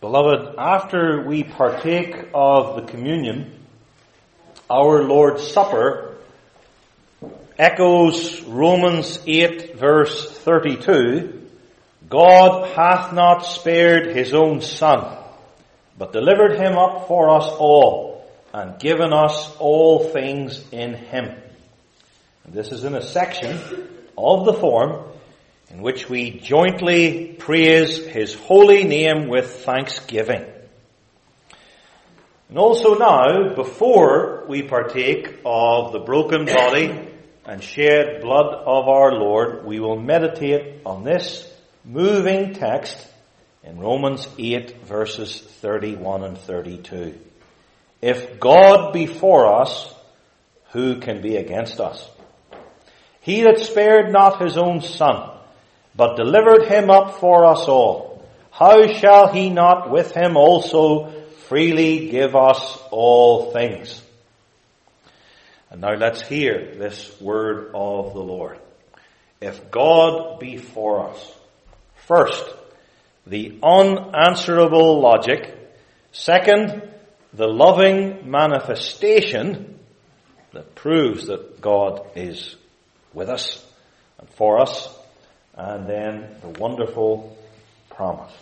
Beloved, after we partake of the communion, our Lord's Supper echoes Romans 8 verse 32, God hath not spared his own Son, but delivered him up for us all, and given us all things in him. And this is in a section of the form in which we jointly praise his holy name with thanksgiving. And also now, before we partake of the broken body and shed blood of our Lord, we will meditate on this moving text in Romans 8 verses 31 and 32. If God be for us, who can be against us? He that spared not his own Son, but delivered him up for us all, how shall he not with him also freely give us all things? And now let's hear this word of the Lord. If God be for us. First, the unanswerable logic. Second, the loving manifestation that proves that God is with us and for us. And then the wonderful promise.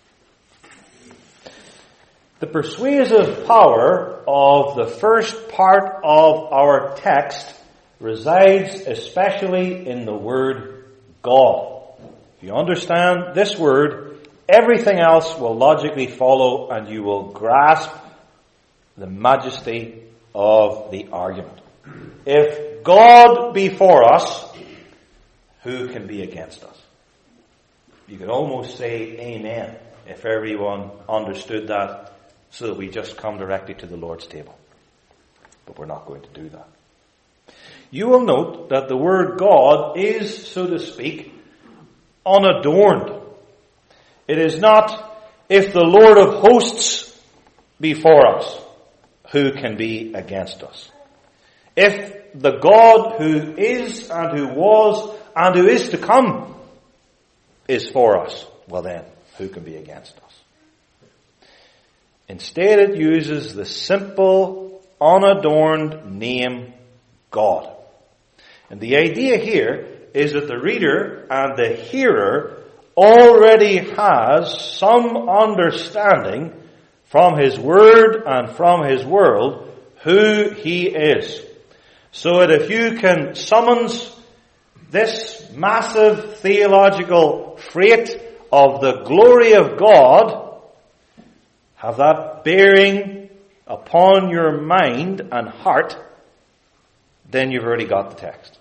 The persuasive power of the first part of our text resides especially in the word God. If you understand this word, everything else will logically follow, and you will grasp the majesty of the argument. If God be for us, who can be against us? You could almost say amen if everyone understood that, so that we just come directly to the Lord's table. But we're not going to do that. You will note that the word God is, so to speak, unadorned. It is not, if the Lord of hosts be for us, who can be against us? If the God who is and who was and who is to come is for us, well then, who can be against us? Instead, it uses the simple, unadorned name God. And the idea here is that the reader and the hearer already has some understanding from his word and from his world who he is. So that if you can summons this massive theological freight of the glory of God, have that bearing upon your mind and heart, then you've already got the text.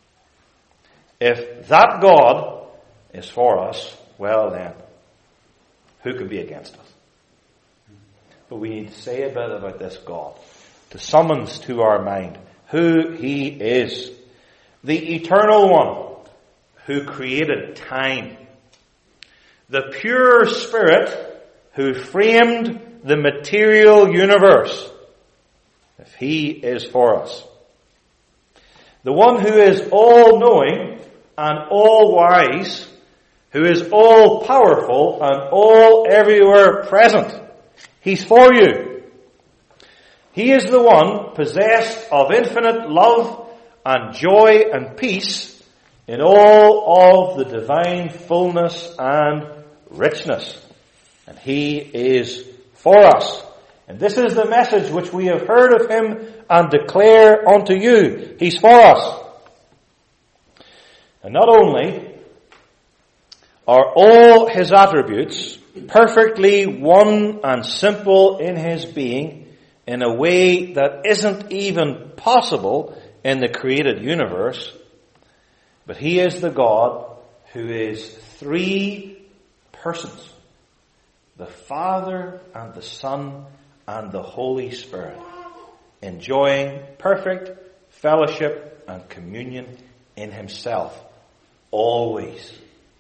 If that God is for us, well then, who can be against us? But we need to say a bit about this God, to summons to our mind who he is. The eternal one who created time. The pure spirit who framed the material universe. If he is for us. The one who is all-knowing and all-wise, who is all-powerful and all-everywhere present. He's for you. He is the one possessed of infinite love and joy and peace in all of the divine fullness and richness. And he is for us. And this is the message which we have heard of him and declare unto you. He's for us. And not only are all his attributes perfectly one and simple in his being in a way that isn't even possible in the created universe, but he is the God who is three persons. The Father and the Son and the Holy Spirit, enjoying perfect fellowship and communion in himself, always.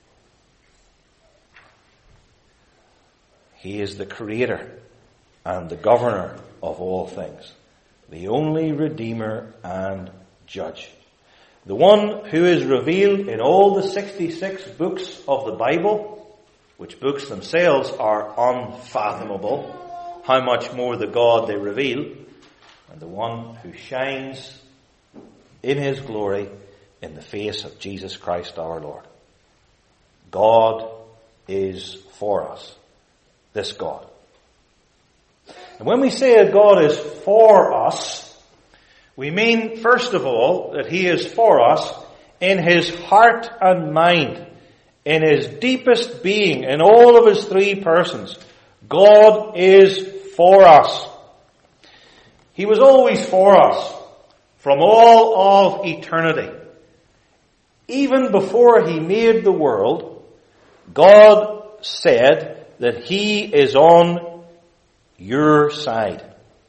He is the creator and the governor of all things, the only Redeemer and Judge, the one who is revealed in all the 66 books of the Bible which books themselves are unfathomable, how much more the God they reveal, and the one who shines in his glory in the face of Jesus Christ our Lord. God is for us. This God. And when we say that God is for us, we mean, first of all, that he is for us in his heart and mind, in his deepest being, in all of his three persons. God is for us. He was always for us from all of eternity. Even before he made the world, God said that he is on your side.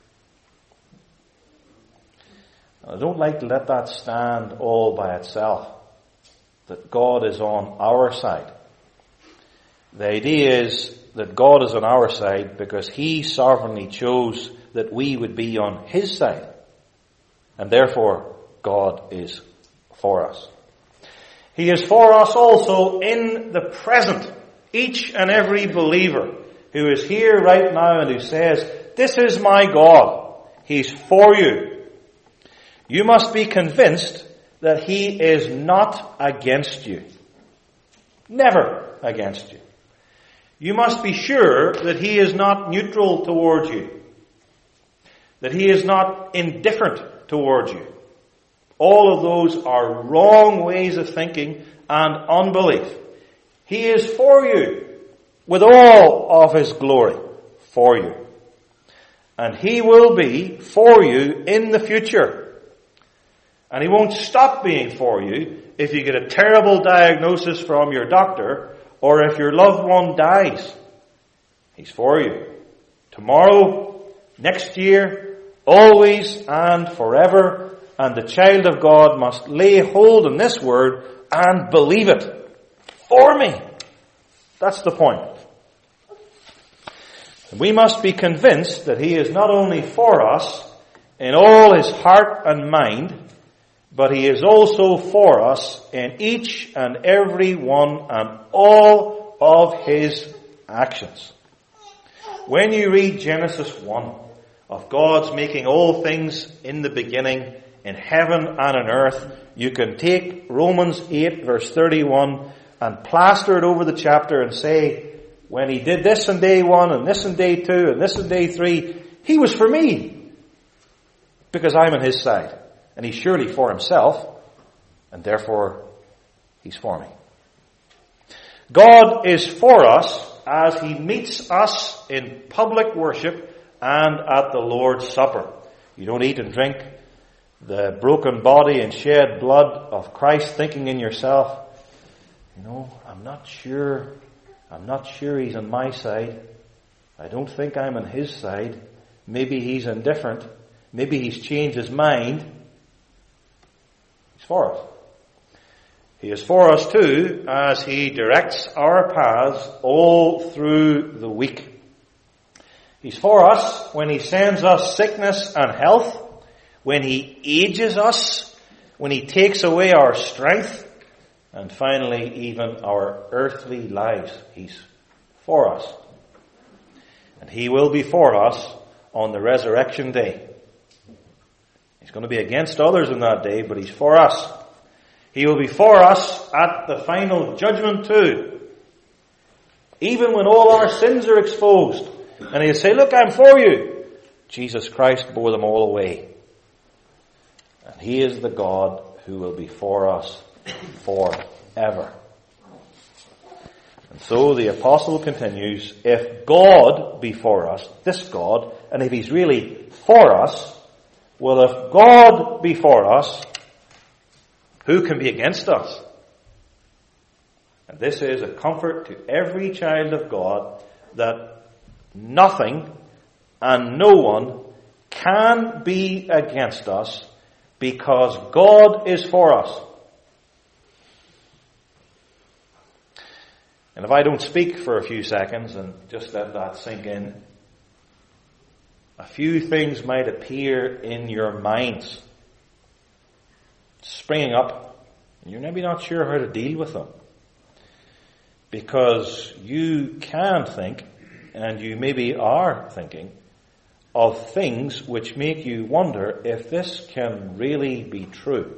I don't like to let that stand all by itself, that God is on our side. The idea is that God is on our side because he sovereignly chose that we would be on his side. And therefore, God is for us. He is for us also in the present. Each and every believer who is here right now and who says, "This is my God," he's for you. You must be convinced that he is not against you. Never against you. You must be sure that he is not neutral towards you. That he is not indifferent towards you. All of those are wrong ways of thinking and unbelief. He is for you with all of his glory for you. And he will be for you in the future. And he won't stop being for you if you get a terrible diagnosis from your doctor or if your loved one dies. He's for you. Tomorrow, next year, always and forever. And the child of God must lay hold on this word and believe it. For me. That's the point. We must be convinced that he is not only for us in all his heart and mind, but he is also for us in each and every one and all of his actions. When you read Genesis 1 of God's making all things in the beginning in heaven and on earth, you can take Romans 8 verse 31 and plaster it over the chapter and say, when he did this on day 1 and this on day 2 and this on day 3, he was for me because I'm on his side. And he's surely for himself, and therefore he's for me. God is for us as he meets us in public worship and at the Lord's Supper. You don't eat and drink the broken body and shed blood of Christ thinking in yourself, I'm not sure he's on my side. I don't think I'm on his side. Maybe he's indifferent. Maybe he's changed his mind. He's for us. He is for us too as he directs our paths all through the week. He's for us when he sends us sickness and health, when he ages us, when he takes away our strength, and finally even our earthly lives. He's for us. And he will be for us on the resurrection day. He's going to be against others on that day, but he's for us. He will be for us at the final judgment too. Even when all our sins are exposed. And he'll say, look, I'm for you. Jesus Christ bore them all away. And he is the God who will be for us forever. And so the apostle continues, if God be for us, this God, and if he's really for us, well, if God be for us, who can be against us? And this is a comfort to every child of God that nothing and no one can be against us because God is for us. And if I don't speak for a few seconds and just let that sink in, a few things might appear in your minds, springing up, and you're maybe not sure how to deal with them. because you can think, and you maybe are thinking, of things which make you wonder if this can really be true.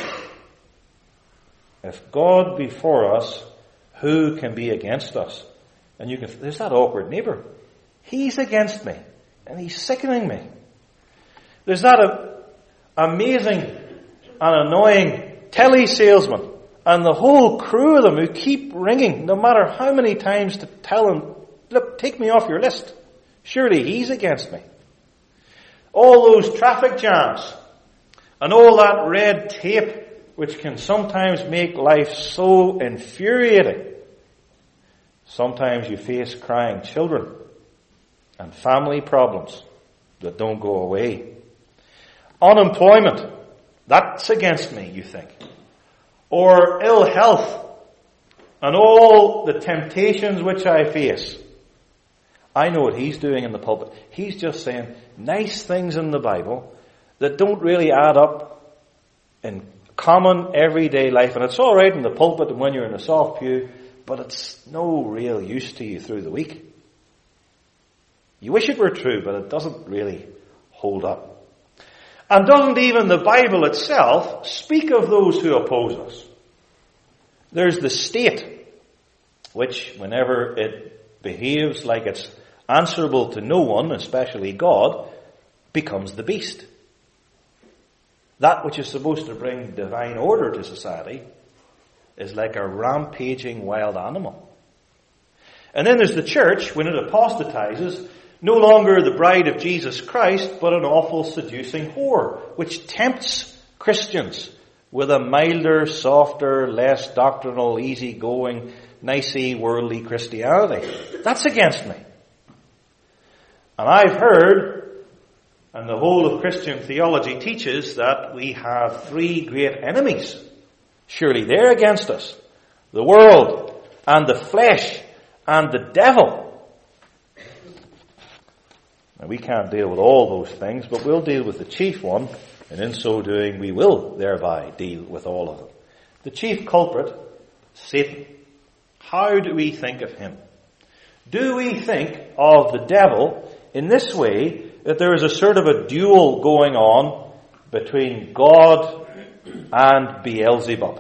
If God be for us, who can be against us? And there's that awkward neighbor. He's against me, and he's sickening me. There's that amazing and annoying telly-salesman, and the whole crew of them who keep ringing, no matter how many times to tell him, look, take me off your list. Surely he's against me. All those traffic jams, and all that red tape, which can sometimes make life so infuriating. Sometimes you face crying children and family problems that don't go away. Unemployment, that's against me, you think. Or ill health and all the temptations which I face. I know what he's doing in the pulpit. He's just saying nice things in the Bible that don't really add up in common everyday life. And it's all right in the pulpit and when you're in a soft pew, but it's no real use to you through the week. You wish it were true, but it doesn't really hold up. And doesn't even the Bible itself speak of those who oppose us? There's the state, which whenever it behaves like it's answerable to no one, especially God, becomes the beast. That which is supposed to bring divine order to society is like a rampaging wild animal. And then there's the church, when it apostatizes, no longer the bride of Jesus Christ, but an awful seducing whore, which tempts Christians with a milder, softer, less doctrinal, easygoing, nicey, worldly Christianity. That's against me. And I've heard, and the whole of Christian theology teaches, that we have three great enemies. Surely they're against us. The world, and the flesh, and the devil. Now, we can't deal with all those things, but we'll deal with the chief one, and in so doing we will thereby deal with all of them. The chief culprit, Satan. How do we think of him? Do we think of the devil in this way, that there is a sort of a duel going on between God and Beelzebub?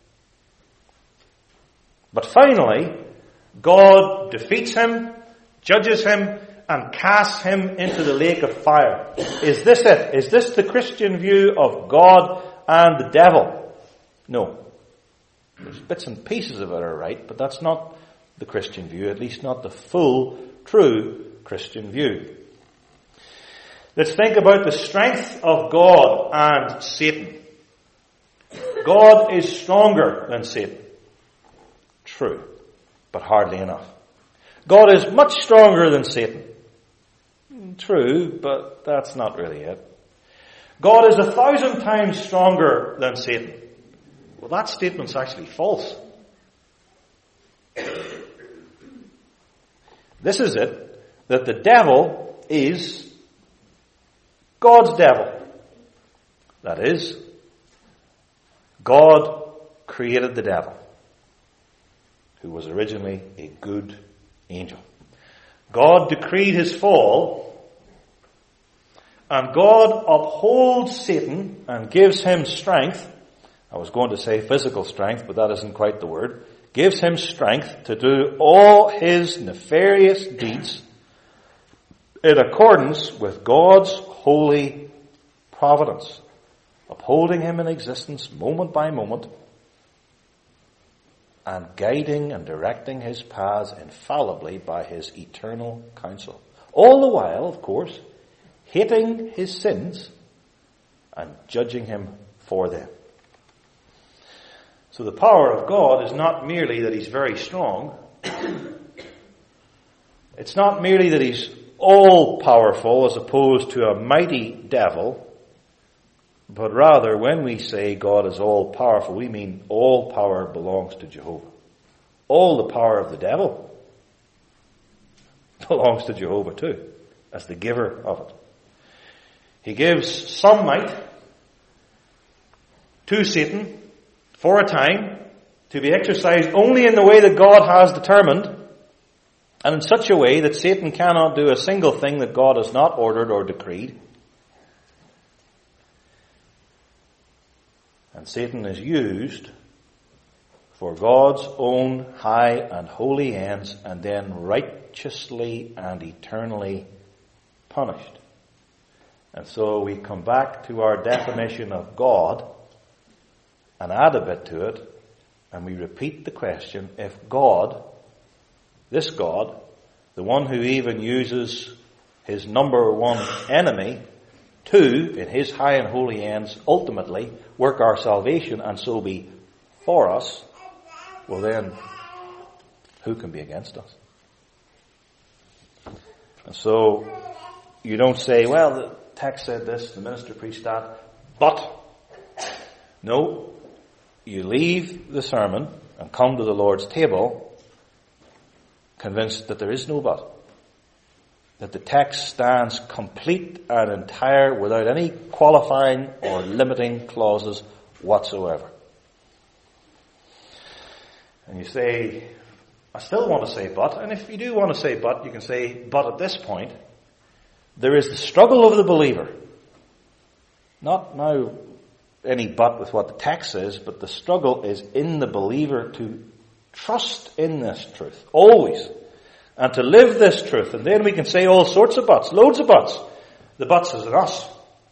But finally, God defeats him, judges him, and casts him into the lake of fire. Is this it? Is this the Christian view of God and the devil? No. There's bits and pieces of it are right, but that's not the Christian view, at least not the full, true Christian view. Let's think about the strength of God and Satan. God is stronger than Satan. True, but hardly enough. God is much stronger than Satan. True, but that's not really it. God is 1,000 times stronger than Satan. Well, that statement's actually false. This is it, that the devil is God's devil. That is, God created the devil, who was originally a good angel. God decreed his fall, and God upholds Satan and gives him strength. I was going to say physical strength, but that isn't quite the word. Gives him strength to do all his nefarious deeds in accordance with God's holy providence, upholding him in existence moment by moment, and guiding and directing his paths infallibly by his eternal counsel. All the while, of course, hating his sins and judging him for them. So the power of God is not merely that he's very strong. It's not merely that he's all-powerful as opposed to a mighty devil, but rather when we say God is all-powerful, we mean all power belongs to Jehovah. All the power of the devil belongs to Jehovah too, as the giver of it. He gives some might to Satan for a time to be exercised only in the way that God has determined, and in such a way that Satan cannot do a single thing that God has not ordered or decreed. And Satan is used for God's own high and holy ends, and then righteously and eternally punished. And so we come back to our definition of God and add a bit to it, and we repeat the question: if God, this God, the one who even uses his number one enemy to, in his high and holy ends, ultimately work our salvation and so be for us, well then, who can be against us? And so, you don't say, well, the text said this, the minister preached that, but. No, you leave the sermon and come to the Lord's table convinced that there is no but. That the text stands complete and entire without any qualifying or limiting clauses whatsoever. And you say, I still want to say but, and if you do want to say but, you can say but at this point. There is the struggle of the believer. Not now any but with what the text says, but the struggle is in the believer to trust in this truth, always, and to live this truth. And then we can say all sorts of buts, loads of buts. The buts is in us.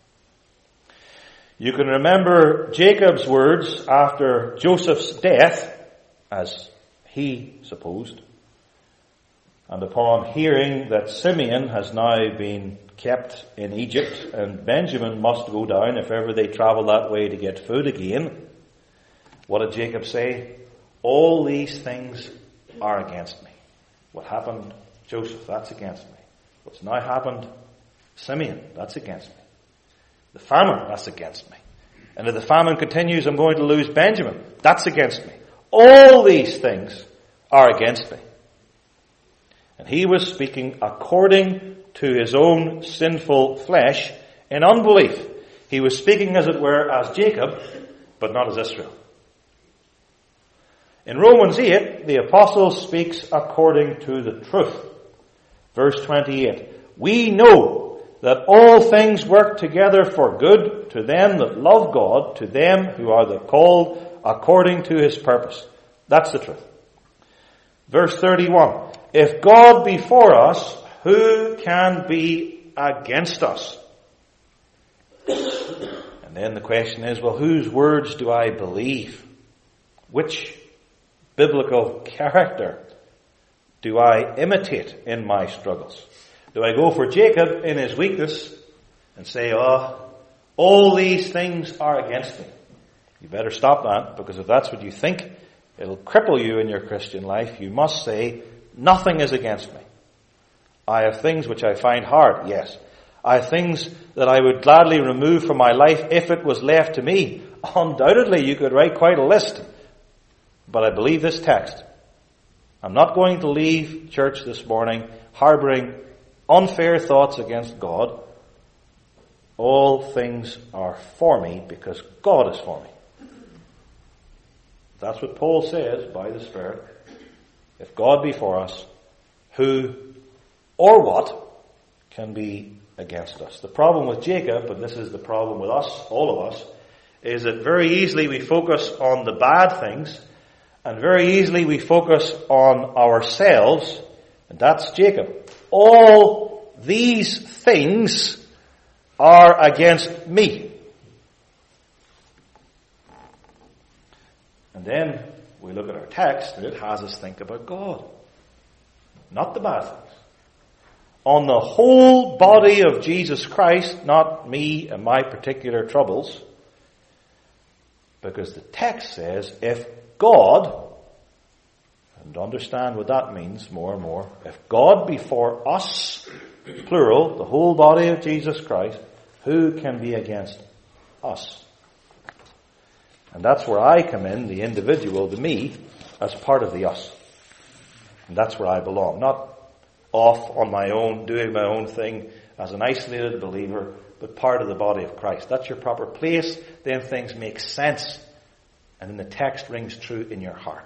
You can remember Jacob's words after Joseph's death, as he supposed, and upon hearing that Simeon has now been kept in Egypt and Benjamin must go down if ever they travel that way to get food again, what did Jacob say? All these things are against me. What happened, Joseph, that's against me. What's now happened, Simeon, that's against me. The famine, that's against me. And if the famine continues, I'm going to lose Benjamin. That's against me. All these things are against me. And he was speaking according to his own sinful flesh in unbelief. He was speaking, as it were, as Jacob, but not as Israel. In Romans 8, the apostle speaks according to the truth. Verse 28. We know that all things work together for good to them that love God, to them who are the called according to his purpose. That's the truth. Verse 31. If God be for us, who can be against us? And then the question is, well, whose words do I believe? Which biblical character do I imitate in my struggles? Do I go for Jacob in his weakness and say, all these things are against me? You better stop that, because if that's what you think, it'll cripple you in your Christian life. You must say, nothing is against me. I have things which I find hard, yes. I have things that I would gladly remove from my life if it was left to me. Undoubtedly, you could write quite a list. But I believe this text. I'm not going to leave church this morning harboring unfair thoughts against God. All things are for me because God is for me. That's what Paul says by the Spirit. If God be for us, who or what can be against us? The problem with Jacob, and this is the problem with us, all of us, is that very easily we focus on the bad things, and very easily we focus on ourselves, and that's Jacob. All these things are against me. And then we look at our text, and it has us think about God, not the bad things. On the whole body of Jesus Christ, not me and my particular troubles, because the text says, if God, and understand what that means more and more, if God be for us, plural, the whole body of Jesus Christ, who can be against us? And that's where I come in, the individual, the me, as part of the us. And that's where I belong. Not off on my own, doing my own thing as an isolated believer, but part of the body of Christ. That's your proper place. Then things make sense and then the text rings true in your heart.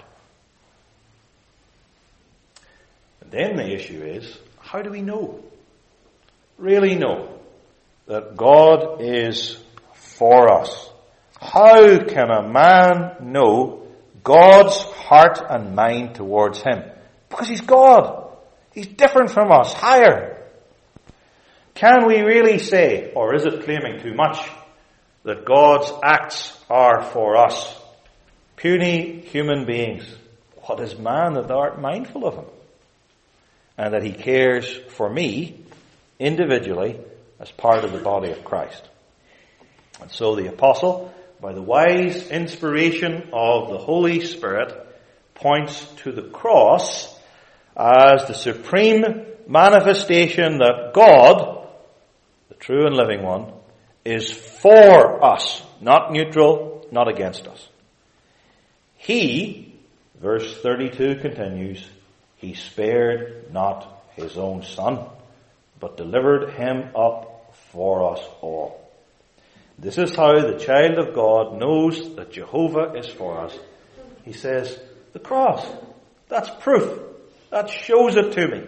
And then the issue is, how do we know? Really know that God is for us? How can a man know God's heart and mind towards him? Because he's God. He's different from us, higher. Can we really say, or is it claiming too much, that God's acts are for us, puny human beings? What is man that thou art mindful of him? And that he cares for me individually as part of the body of Christ. And so the apostle, by the wise inspiration of the Holy Spirit, points to the cross as the supreme manifestation that God, the true and living one, is for us, not neutral, not against us. He, verse 32 continues, he spared not his own son, but delivered him up for us all. This is how the child of God knows that Jehovah is for us. He says, the cross, that's proof. That shows it to me.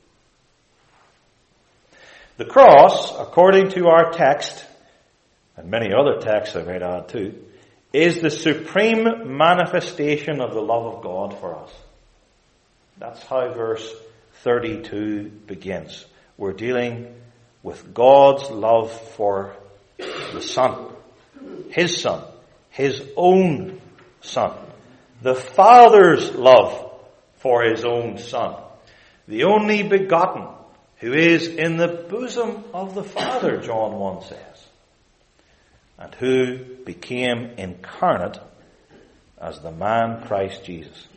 The cross, according to our text, and many other texts I might add too, is the supreme manifestation of the love of God for us. That's how verse 32 begins. We're dealing with God's love for the Son, His own Son. The Father's love for His own Son. The only begotten, who is in the bosom of the Father, John 1 says, and who became incarnate as the man Christ Jesus.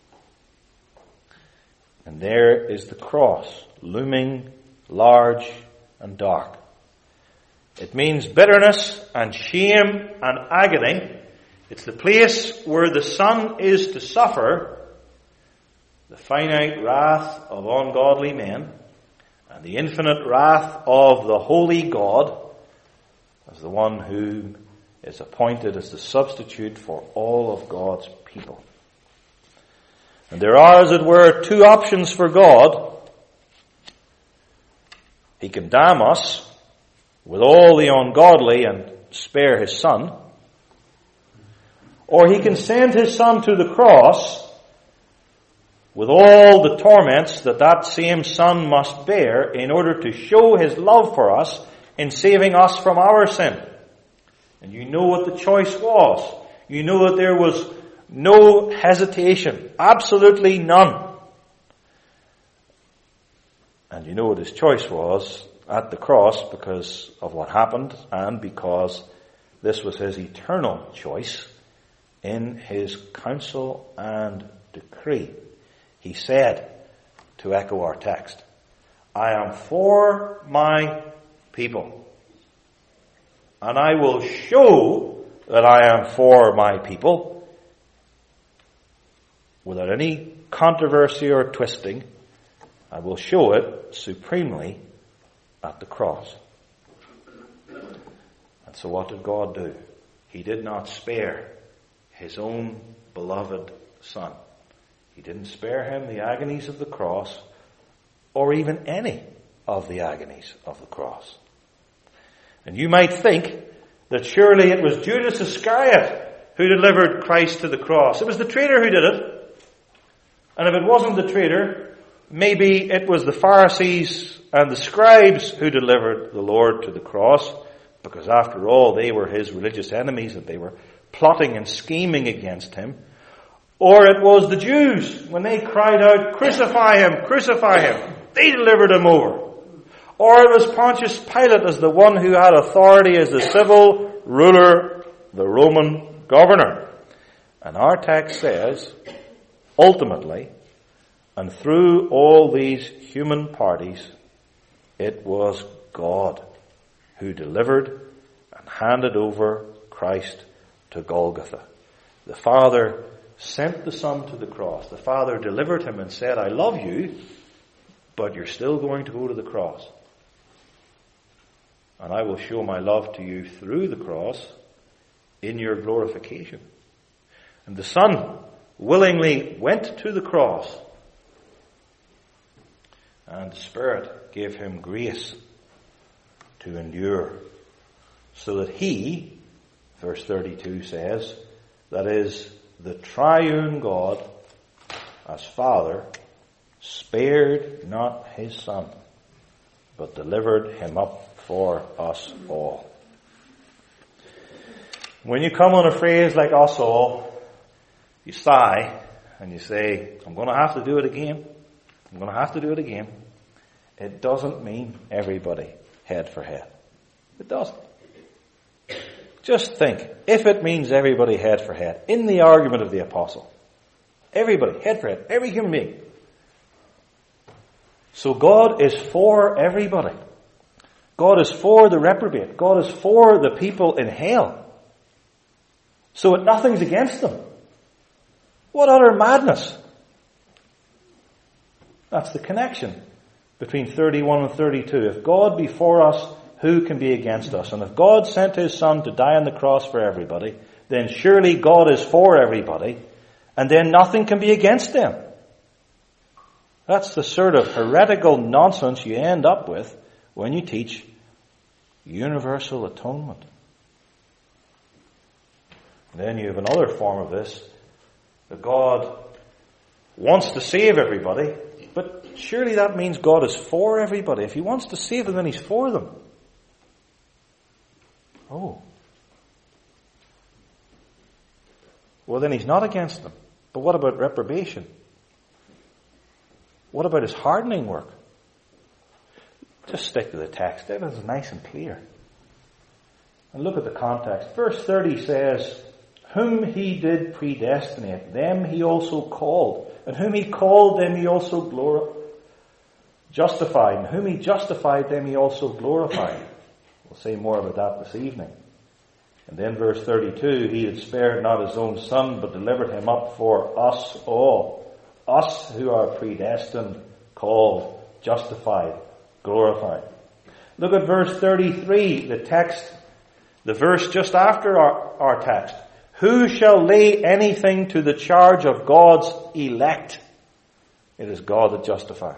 And there is the cross, looming large and dark. It means bitterness and shame and agony. It's the place where the Son is to suffer the finite wrath of ungodly men and the infinite wrath of the holy God as the one who is appointed as the substitute for all of God's people. And there are, as it were, two options for God. He can damn us with all the ungodly and spare His Son. Or He can send His Son to the cross with all the torments that that same Son must bear in order to show His love for us in saving us from our sin. And you know what the choice was. You know that there was no hesitation. Absolutely none. And you know what His choice was at the cross because of what happened and because this was His eternal choice in His counsel and decree. He said, to echo our text, I am for my people, and I will show that I am for my people without any controversy or twisting. I will show it supremely at the cross. And so what did God do? He did not spare His own beloved Son. He didn't spare Him the agonies of the cross or even any of the agonies of the cross. And you might think that surely it was Judas Iscariot who delivered Christ to the cross. It was the traitor who did it. And if it wasn't the traitor, maybe it was the Pharisees and the scribes who delivered the Lord to the cross, because after all, they were His religious enemies and they were plotting and scheming against Him. Or it was the Jews, when they cried out, crucify Him, crucify Him. They delivered Him over. Or it was Pontius Pilate as the one who had authority as the civil ruler, the Roman governor. And our text says, ultimately, and through all these human parties, it was God who delivered and handed over Christ to Golgotha. The Father sent the Son to the cross. The Father delivered Him and said, I love you, but you're still going to go to the cross. And I will show my love to you through the cross in your glorification. And the Son willingly went to the cross, and the Spirit gave him grace to endure, so that he, verse 32 says, that is, the triune God, as Father, spared not his Son, but delivered him up for us all. When you come on a phrase like us all, you sigh and you say, I'm going to have to do it again. I'm going to have to do it again. It doesn't mean everybody head for head. It doesn't. Just think, if it means everybody head for head, in the argument of the apostle, everybody head for head, every human being. So God is for everybody. God is for the reprobate. God is for the people in hell. So nothing's against them. What utter madness! That's the connection between 31 and 32. If God be for us, who can be against us? And if God sent his Son to die on the cross for everybody, then surely God is for everybody, and then nothing can be against them. That's the sort of heretical nonsense you end up with when you teach universal atonement. Then you have another form of this, that God wants to save everybody, but surely that means God is for everybody. If he wants to save them, then he's for them. Oh. Well, then he's not against them. But what about reprobation? What about his hardening work? Just stick to the text. It is nice and clear. And look at the context. Verse 30 says, whom he did predestinate, them he also called. And whom he called, them he also justified. And whom he justified, them he also glorified. We'll say more about that this evening. And then verse 32, he had spared not his own Son, but delivered him up for us all. Us who are predestined, called, justified, glorified. Look at verse 33, the verse just after our text. Who shall lay anything to the charge of God's elect? It is God that justifies.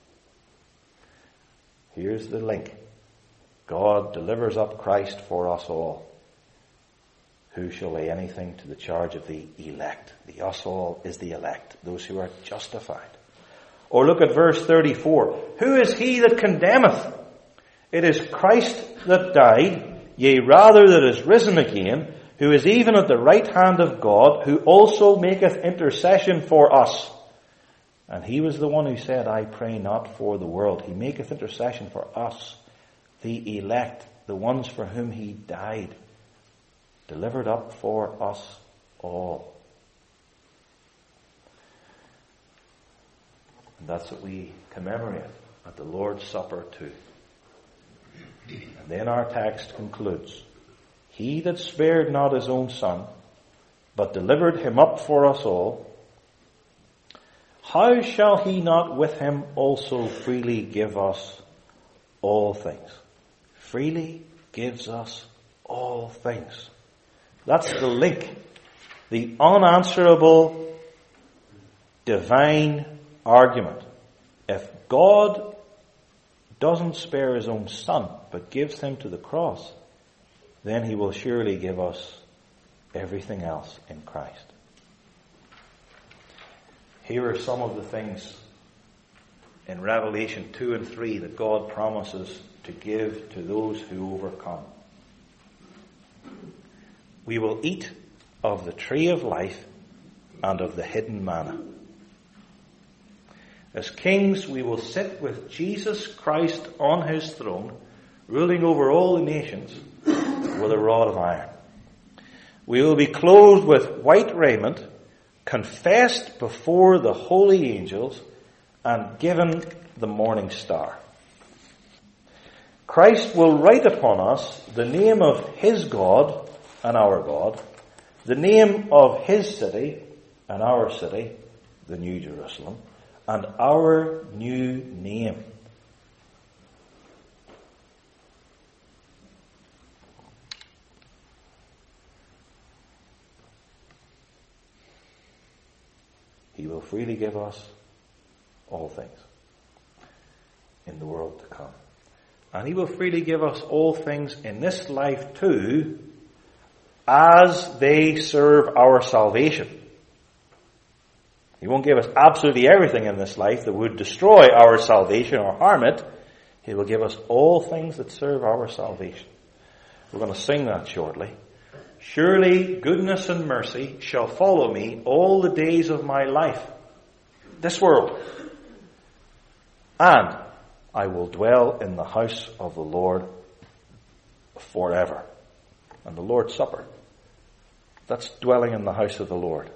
Here's the link. God delivers up Christ for us all. Who shall lay anything to the charge of the elect? The us all is the elect, those who are justified. Or look at verse 34. Who is he that condemneth? It is Christ that died, yea, rather that is risen again, who is even at the right hand of God, who also maketh intercession for us. And he was the one who said, I pray not for the world. He maketh intercession for us, the elect, the ones for whom he died, delivered up for us all. And that's what we commemorate at the Lord's Supper too. And then our text concludes, he that spared not his own Son, but delivered him up for us all, how shall he not with him also freely give us all things? Freely gives us all things. That's the link. The unanswerable divine argument. If God doesn't spare his own Son, but gives him to the cross, then he will surely give us everything else in Christ. Here are some of the things in Revelation 2 and 3 that God promises to give to those who overcome. We will eat of the tree of life and of the hidden manna. As kings, we will sit with Jesus Christ on his throne, ruling over all the nations with a rod of iron. We will be clothed with white raiment, confessed before the holy angels, and given the morning star. Christ will write upon us the name of his God and our God, the name of his city and our city, the New Jerusalem, and our new name. He will freely give us all things in the world to come. And He will freely give us all things in this life too, as they serve our salvation. He won't give us absolutely everything in this life that would destroy our salvation or harm it. He will give us all things that serve our salvation. We're going to sing that shortly. Surely goodness and mercy shall follow me all the days of my life, this world, and I will dwell in the house of the Lord forever. And the Lord's Supper, that's dwelling in the house of the Lord.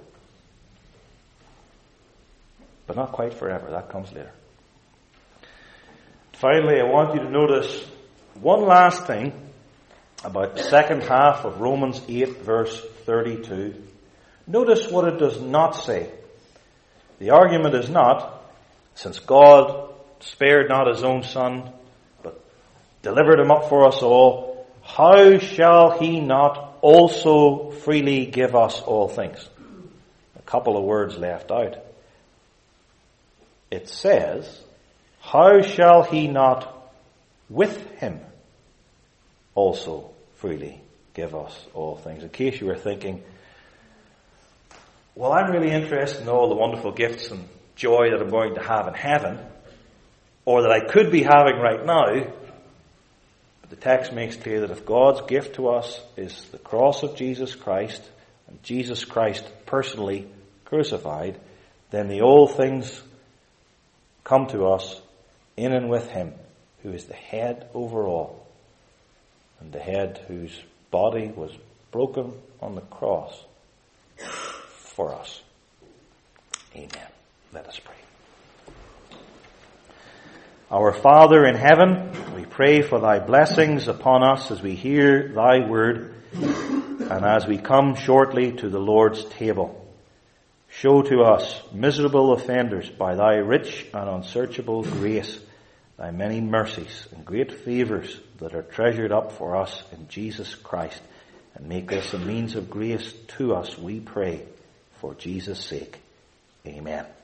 But not quite forever, that comes later. Finally, I want you to notice one last thing about the second half of Romans 8 verse 32. Notice what it does not say. The argument is not, since God spared not His own Son, but delivered Him up for us all, how shall He not also freely give us all things? A couple of words left out. It says, how shall He not with Him also freely give us all things? In case you were thinking, well, I'm really interested in all the wonderful gifts and joy that I'm going to have in heaven, or that I could be having right now. But the text makes clear that if God's gift to us is the cross of Jesus Christ, and Jesus Christ personally crucified, then the old things come to us in and with Him, who is the head over all, and the head whose body was broken on the cross for us. Amen. Let us pray. Our Father in heaven, we pray for Thy blessings upon us as we hear Thy word and as we come shortly to the Lord's table. Show to us, miserable offenders, by Thy rich and unsearchable grace, Thy many mercies and great favours that are treasured up for us in Jesus Christ, and make this a means of grace to us, we pray, for Jesus' sake. Amen.